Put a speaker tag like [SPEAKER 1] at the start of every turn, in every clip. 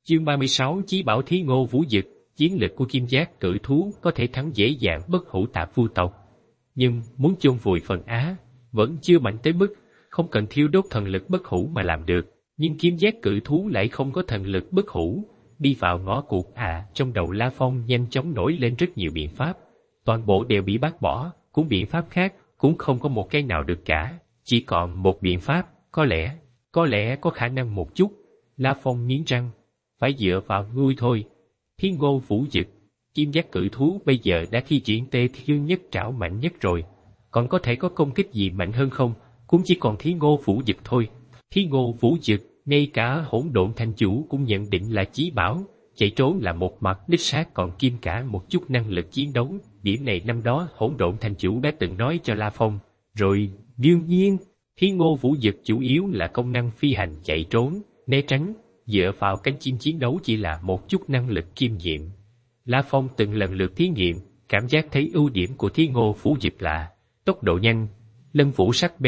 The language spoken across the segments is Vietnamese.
[SPEAKER 1] Chương 36 Chí bảo Thí Ngô Vũ Dực. Chiến lực của Kim Giác cự thú có thể thắng dễ dàng Bất Hủ Tạp Vu tộc, nhưng muốn chôn vùi Phần Á vẫn chưa mạnh tới mức không cần thiêu đốt thần lực bất hủ mà làm được. Nhưng Kim Giác cự thú lại không có thần lực bất hủ. Đi vào ngõ cụt trong đầu La Phong nhanh chóng nổi lên rất nhiều biện pháp, toàn bộ đều bị bác bỏ, cũng biện pháp khác cũng không có một cái nào được cả, chỉ còn một biện pháp, có lẽ có khả năng một chút. La Phong nghiến răng, phải dựa vào ngươi thôi. Thí Ngô Vũ Dực. Kim Giác cự thú bây giờ đã thi triển Tê Thiên Nhất Trảo mạnh nhất rồi, còn có thể có công kích gì mạnh hơn không? Cũng chỉ còn Thí Ngô Vũ Dực thôi. Thí Ngô Vũ Dực, ngay cả Hỗn Độn Thành Chủ cũng nhận định là chí bảo, chạy trốn là một mặt, đích xác còn kiêm cả một chút năng lực chiến đấu. Điểm này năm đó Hỗn Độn Thành Chủ đã từng nói cho La Phong rồi. Đương nhiên, Thí Ngô Vũ Dực chủ yếu là công năng phi hành, chạy trốn, né tránh, dựa vào cánh chim chiến đấu chỉ là một chút năng lực kiêm nhiệm. La Phong từng lần lượt thí nghiệm, cảm giác thấy ưu điểm của Thí Ngô Vũ Dực là tốc độ nhanh, lân phủ sắc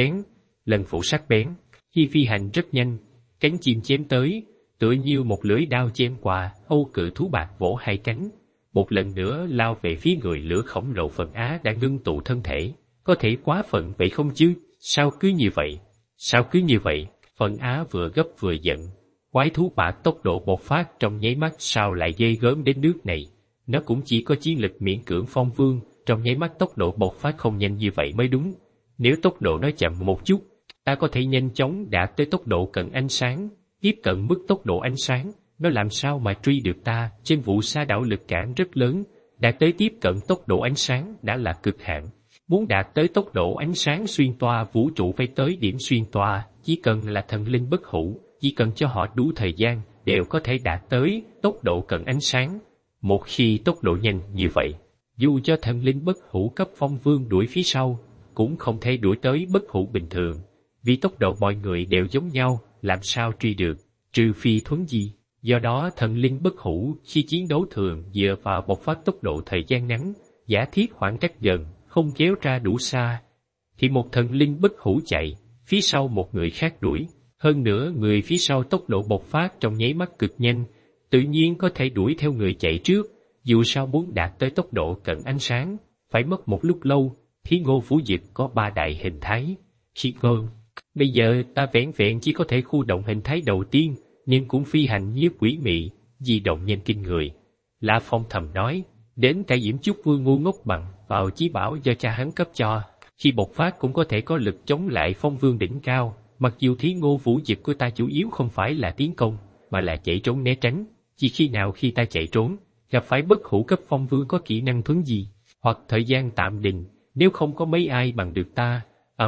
[SPEAKER 1] bén. Khi phi hành rất nhanh, cánh chim chém tới, tựa như một lưỡi đao chém qua. Âu cự thú bạc vỗ hai cánh, một lần nữa lao về phía người lửa khổng lồ Phần Á đã ngưng tụ thân thể. Có thể quá phận vậy không chứ? Sao cứ như vậy? Phần Á vừa gấp vừa giận. Quái thú bạc tốc độ bộc phát trong nháy mắt sao lại ghê gớm đến nước này? Nó cũng chỉ có chiến lực miễn cưỡng phong vương, trong nháy mắt tốc độ bộc phát không nhanh như vậy mới đúng. Nếu tốc độ nó chậm một chút, ta có thể nhanh chóng đạt tới tốc độ cận ánh sáng. Tiếp cận mức tốc độ ánh sáng, nó làm sao mà truy được ta? Trên vụ sa đảo lực cản rất lớn, đạt tới tiếp cận tốc độ ánh sáng đã là cực hạn. Muốn đạt tới tốc độ ánh sáng xuyên toa vũ trụ phải tới điểm xuyên toa, chỉ cần là thần linh bất hủ, chỉ cần cho họ đủ thời gian, đều có thể đạt tới tốc độ cận ánh sáng. Một khi tốc độ nhanh như vậy, dù cho thần linh bất hủ cấp phong vương đuổi phía sau, cũng không thể đuổi tới bất hủ bình thường. Vì tốc độ mọi người đều giống nhau, làm sao truy được, trừ phi thuấn di. Do đó thần linh bất hủ khi chiến đấu thường dựa vào bộc phát tốc độ thời gian ngắn, giả thiết khoảng cách gần, không kéo ra đủ xa, thì một thần linh bất hủ chạy, phía sau một người khác đuổi. Hơn nữa người phía sau tốc độ bộc phát trong nháy mắt cực nhanh, tự nhiên có thể đuổi theo người chạy trước. Dù sao muốn đạt tới tốc độ cận ánh sáng, phải mất một lúc lâu. Thí Ngô Vũ Dực có 3 đại hình thái. Khi ngôn, bây giờ ta vẻn vẹn chỉ có thể khu động hình thái đầu tiên, nhưng cũng phi hành như quỷ mị, di động nhanh kinh người. La Phong thầm nói, đến cả Diễm Chúc Vương ngu ngốc bằng vào chí bảo do cha hắn cấp cho, khi bộc phát cũng có thể có lực chống lại phong vương đỉnh cao. Mặc dù Thí Ngô Vũ Dực của ta chủ yếu không phải là tiến công, mà là chạy trốn né tránh. Chỉ khi nào khi ta chạy trốn, gặp phải bất hủ cấp phong vương có kỹ năng thuấn di, hoặc thời gian tạm định, nếu không có mấy ai bằng được ta.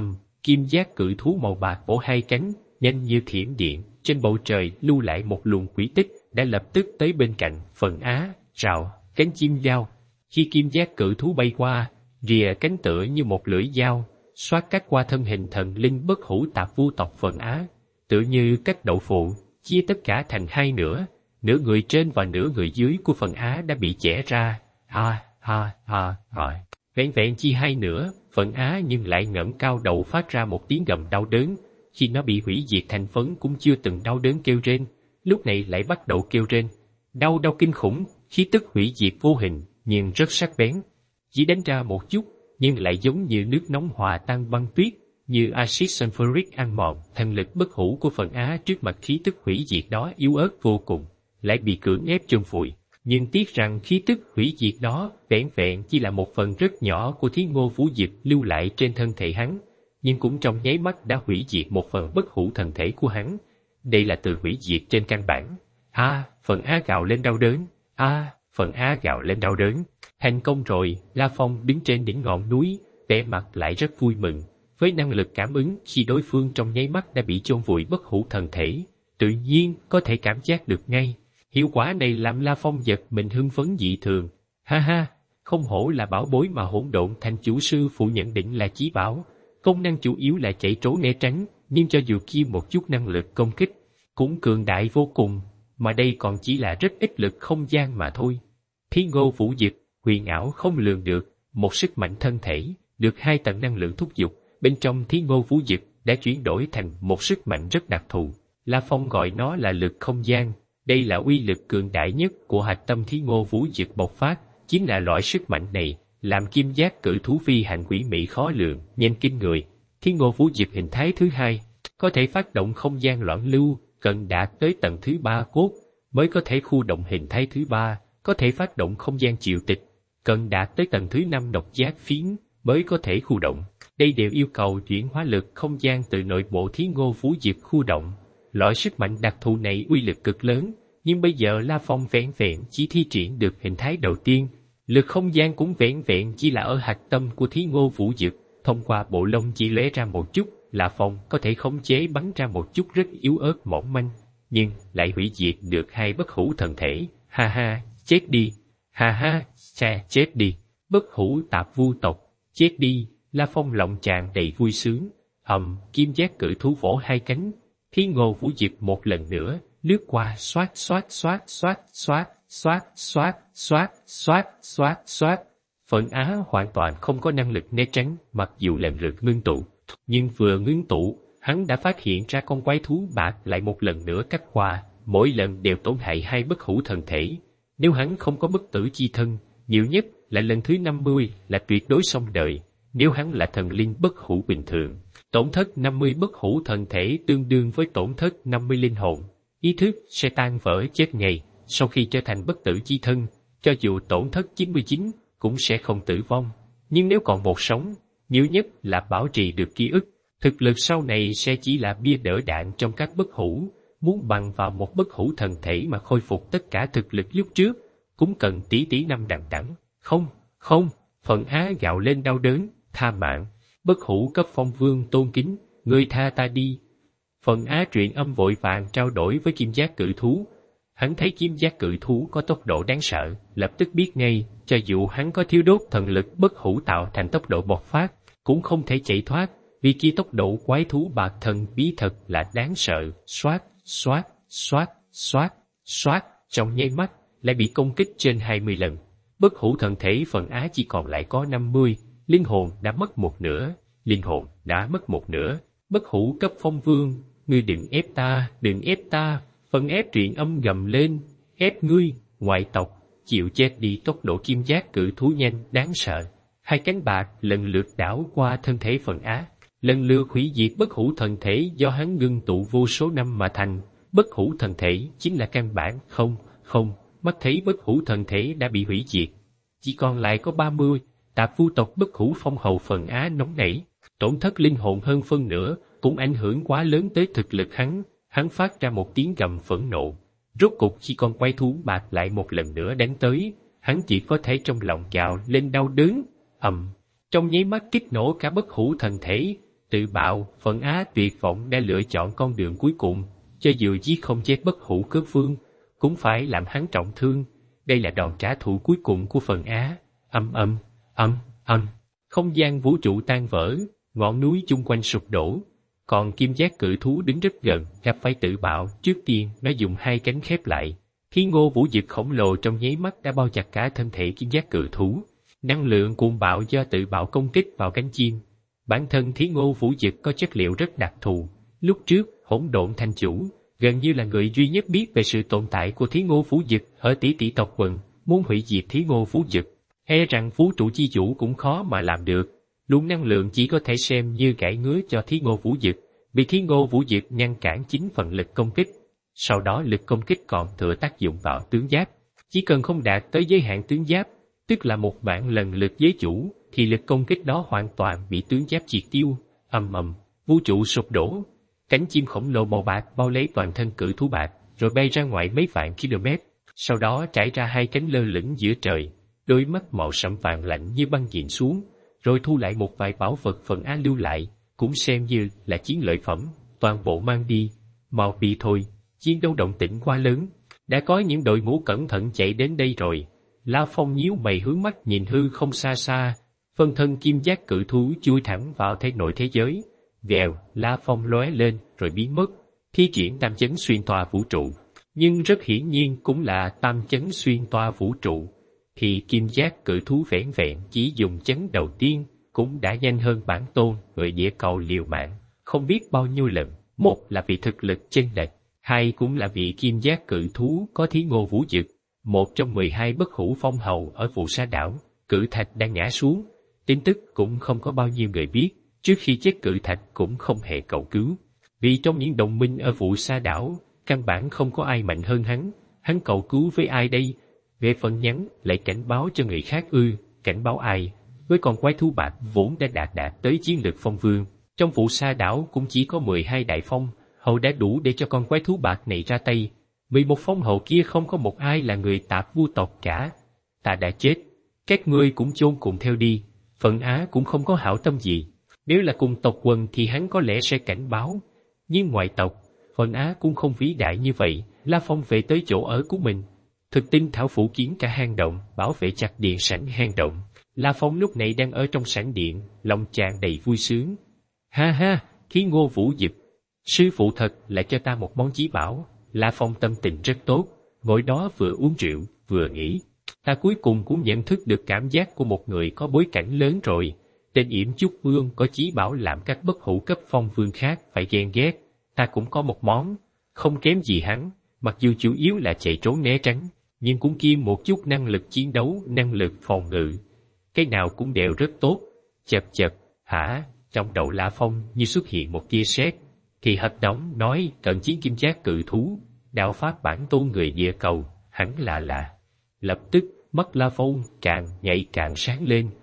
[SPEAKER 1] Kim Giác cự thú màu bạc vỗ hai cánh, nhanh như thiểm điện, trên bầu trời lưu lại một luồng quỹ tích, đã lập tức tới bên cạnh Phần Á, rào, cánh chim dao. Khi Kim Giác cự thú bay qua, rìa cánh tựa như một lưỡi dao, xoát cắt qua thân hình thần linh bất hủ tạp vu tộc Phần Á, tựa như cắt đậu phụ, chia tất cả thành hai nửa. Nửa người trên và nửa người dưới của Phần Á đã bị chẻ ra. Vẹn vẹn chia hai nửa, Phần Á nhưng lại ngẩng cao đầu phát ra một tiếng gầm đau đớn. Khi nó bị hủy diệt thành phấn cũng chưa từng đau đớn kêu rên, lúc này lại bắt đầu kêu rên. Đau kinh khủng, khí tức hủy diệt vô hình, nhưng rất sắc bén. Chỉ đánh ra một chút, nhưng lại giống như nước nóng hòa tan băng tuyết, như axit sulfuric ăn mòn. Thần lực bất hủ của Phần Á trước mặt khí tức hủy diệt đó yếu ớt vô cùng, lại bị cưỡng ép chôn vùi. Nhưng tiếc rằng khí tức hủy diệt đó vẻn vẹn chỉ là một phần rất nhỏ của Thí Ngô Vũ Dực lưu lại trên thân thể hắn, nhưng cũng trong nháy mắt đã hủy diệt một phần bất hủ thần thể của hắn. Đây là từ hủy diệt trên căn bản. Phần Á gào lên đau đớn. Phần Á gào lên đau đớn. Thành công rồi. La Phong đứng trên đỉnh ngọn núi, vẻ mặt lại rất vui mừng. Với năng lực cảm ứng khi đối phương trong nháy mắt đã bị chôn vùi bất hủ thần thể, tự nhiên có thể cảm giác được ngay. Hiệu quả này làm La Phong giật mình hưng phấn dị thường. Không hổ là bảo bối mà Hỗn Độn Thành Chủ sư phụ nhận định là chí bảo. Công năng chủ yếu là chạy trốn né tránh, nhưng cho dù kia một chút năng lực công kích, cũng cường đại vô cùng, mà đây còn chỉ là rất ít lực không gian mà thôi. Thí Ngô Vũ Dực, huyền ảo không lường được, một sức mạnh thân thể, được 2 tầng năng lượng thúc giục, bên trong Thí Ngô Vũ Dực đã chuyển đổi thành một sức mạnh rất đặc thù. La Phong gọi nó là lực không gian, Đây là uy lực cường đại nhất của hạch tâm Thí Ngô Vũ Dực bộc phát, chính là loại sức mạnh này, làm kim giác cự thú phi hành quỷ mị khó lường, nhanh kinh người. Thí Ngô Vũ Dực hình thái thứ hai, có thể phát động không gian loạn lưu, cần đạt tới tầng thứ 3 cốt, mới có thể khu động hình thái thứ 3, có thể phát động không gian triệu tịch, cần đạt tới tầng thứ 5 độc giác phiến, mới có thể khu động. Đây đều yêu cầu chuyển hóa lực không gian từ nội bộ Thí Ngô Vũ Dực khu động. Loại sức mạnh đặc thù này uy lực cực lớn, nhưng bây giờ La Phong vẹn vẹn chỉ thi triển được hình thái đầu tiên. Lực không gian cũng vẹn vẹn chỉ là ở hạch tâm của Thí Ngô Vũ Dực, thông qua bộ lông chỉ lóe ra một chút, La Phong có thể khống chế bắn ra một chút rất yếu ớt mỏng manh, nhưng lại hủy diệt được hai bất hủ thần thể. Ha ha, chết đi! Ha ha, chết đi! Bất hủ tạp vu tộc, chết đi! La Phong lòng tràn đầy vui sướng. Kim giác cự thú vỗ hai cánh, Thí Ngô Vũ Dực một lần nữa lướt qua, xoát. Phận Á hoàn toàn không có năng lực né tránh, mặc dù lần lượt ngưng tụ, nhưng vừa ngưng tụ, hắn đã phát hiện ra con quái thú bạc lại một lần nữa cắt qua, mỗi lần đều tổn hại hai bất hủ thần thể. Nếu hắn không có bất tử chi thân, nhiều nhất là lần thứ 50 là tuyệt đối xong đời. Nếu hắn là thần linh bất hủ bình thường, tổn thất 50 bất hủ thần thể tương đương với tổn thất 50 linh hồn. Ý thức sẽ tan vỡ chết ngay. Sau khi trở thành bất tử chi thân, cho dù tổn thất 99 cũng sẽ không tử vong. Nhưng nếu còn một sống, nhiều nhất là bảo trì được ký ức. Thực lực sau này sẽ chỉ là bia đỡ đạn trong các bất hủ. Muốn bằng vào một bất hủ thần thể mà khôi phục tất cả thực lực lúc trước, cũng cần tỷ năm đằng đẵng. Không, Phận Á gào lên đau đớn, tha mạng. Bất hủ cấp phong vương tôn kính, ngươi tha ta đi. Phận Á truyền âm vội vàng trao đổi với kim giác cự thú. Hắn thấy kim giác cự thú có tốc độ đáng sợ, lập tức biết ngay, cho dù hắn có thiêu đốt thần lực bất hủ tạo thành tốc độ bộc phát, cũng không thể chạy thoát, vì kia tốc độ quái thú bạc thần bí thật là đáng sợ. Xoát, trong nháy mắt, lại bị công kích trên 20 lần. Bất hủ thần thể Phận Á chỉ còn lại có 50, linh hồn đã mất một nửa. Bất hủ cấp phong vương, ngươi đừng ép ta. Phận ép truyền âm gầm lên, ép ngươi, ngoại tộc, chịu chết đi. Tốc độ kim giác cự thú nhanh, đáng sợ. Hai cánh bạc lần lượt đảo qua thân thể Phận Á, lần lượt hủy diệt bất hủ thần thể do hắn ngưng tụ vô số năm mà thành. Bất hủ thần thể chính là căn bản. Không, mắt thấy bất hủ thần thể đã bị hủy diệt, chỉ còn lại có 30. Tạp vu tộc bất hủ phong hầu Phận Á nóng nảy, tổn thất linh hồn hơn phân nửa, cũng ảnh hưởng quá lớn tới thực lực hắn. Hắn phát ra một tiếng gầm phẫn nộ. Rốt cục chỉ con quái thú bạc lại một lần nữa đánh tới, hắn chỉ có thể trong lòng gào lên đau đớn. Trong nháy mắt kích nổ cả bất hủ thần thể. Tự bạo, Phận Á tuyệt vọng đã lựa chọn con đường cuối cùng, cho dù giết không chết bất hủ cướp vương, cũng phải làm hắn trọng thương. Đây là đòn trả thù cuối cùng của Phận Á. Không gian vũ trụ tan vỡ, ngọn núi chung quanh sụp đổ. Còn kim giác cự thú đứng rất gần, gặp phải tự bạo. Trước tiên, nó dùng hai cánh khép lại. Thí Ngô Vũ Dực khổng lồ trong nháy mắt đã bao chặt cả thân thể kim giác cự thú. Năng lượng cuồng bạo do tự bạo công kích vào cánh chim. Bản thân Thí Ngô Vũ Dực có chất liệu rất đặc thù. Lúc trước, Hỗn Độn Thanh Chủ gần như là người duy nhất biết về sự tồn tại của Thí Ngô Vũ Dực ở tỷ tộc quần. Muốn hủy diệt Thí Ngô Vũ Dực, e rằng vũ trụ chi chủ cũng khó mà làm được. Luồng năng lượng chỉ có thể xem như gãi ngứa cho Thí Ngô Vũ Dực, vì Thí Ngô Vũ Dực ngăn cản 9 phần lực công kích. Sau đó lực công kích còn thừa tác dụng vào tướng giáp. Chỉ cần không đạt tới giới hạn tướng giáp, tức là 1.000 lần lực giới chủ, thì lực công kích đó hoàn toàn bị tướng giáp triệt tiêu. Vũ trụ sụp đổ. Cánh chim khổng lồ màu bạc bao lấy toàn thân cự thú bạc, rồi bay ra ngoài mấy vạn km. Sau đó trải ra hai cánh lơ lửng giữa trời, đôi mắt màu sẫm vàng lạnh như băng nhìn xuống, rồi thu lại một vài bảo vật Phận Á lưu lại, cũng xem như là chiến lợi phẩm, toàn bộ mang đi. Mau đi thôi, chiến đấu động tĩnh quá lớn, đã có những đội ngũ cẩn thận chạy đến đây rồi. La Phong nhíu mày hướng mắt nhìn hư không xa xa, phân thân kim giác cự thú chui thẳng vào thể nội thế giới. Vèo, La Phong lóe lên rồi biến mất, thi triển tam chấn xuyên toa vũ trụ. Nhưng rất hiển nhiên cũng là tam chấn xuyên toa vũ trụ, thì kim giác cự thú vẻn vẹn chỉ dùng chấn đầu tiên cũng đã nhanh hơn bản tôn người địa cầu liều mạng không biết bao nhiêu lần. Một là vì thực lực chênh lệch, Hai cũng là vị kim giác cự thú có Thí Ngô Vũ Dực, một trong 12 bất hủ phong hầu ở Phù Sa Đảo. Cự thạch đang ngã xuống, tin tức cũng không có bao nhiêu người biết, trước khi chết cự thạch cũng không hề cầu cứu. Vì trong những đồng minh ở Phù Sa Đảo, căn bản không có ai mạnh hơn hắn cầu cứu với ai đây? Về phần nhắn lại cảnh báo cho người khác ư, cảnh báo ai? Với con quái thú bạc vốn đã đạt tới chiến lược phong vương, trong Phù Sa Đảo cũng chỉ có 12 đại phong hầu đã đủ để cho con quái thú bạc này ra tay. 11 phong hầu kia không có một ai là người Tạp Vu tộc cả. Ta đã chết, các ngươi cũng chôn cùng theo đi. Phận Á cũng không có hảo tâm gì. Nếu là cùng tộc quần thì hắn có lẽ sẽ cảnh báo. Nhưng ngoại tộc, Phận Á cũng không vĩ đại như vậy. La Phong về tới chỗ ở của mình. Thực tinh thảo phủ kiến cả hang động, bảo vệ chặt điện sảnh hang động. La Phong lúc này đang ở trong sảnh điện, lòng tràn đầy vui sướng. Ha ha, Thí Ngô Vũ Dực, sư phụ thật lại cho ta một món chí bảo. La Phong tâm tình rất tốt, ngồi đó vừa uống rượu, vừa nghĩ. Ta cuối cùng cũng nhận thức được cảm giác của một người có bối cảnh lớn rồi. Tên Yểm Chúc Vương có chí bảo làm các bất hủ cấp phong vương khác phải ghen ghét. Ta cũng có một món, không kém gì hắn, mặc dù chủ yếu là chạy trốn né tránh, nhưng cũng kiêm một chút năng lực chiến đấu, năng lực phòng ngự. Cái nào cũng đều rất tốt. Chật chật, hả? Trong đầu La Phong như xuất hiện một tia sét. Thì hợp đồng nói cận chiến kim giác cự thú, đạo pháp bản tôn người địa cầu, hẳn là lạ. Lập tức, mắt La Phong càng ngày càng sáng lên,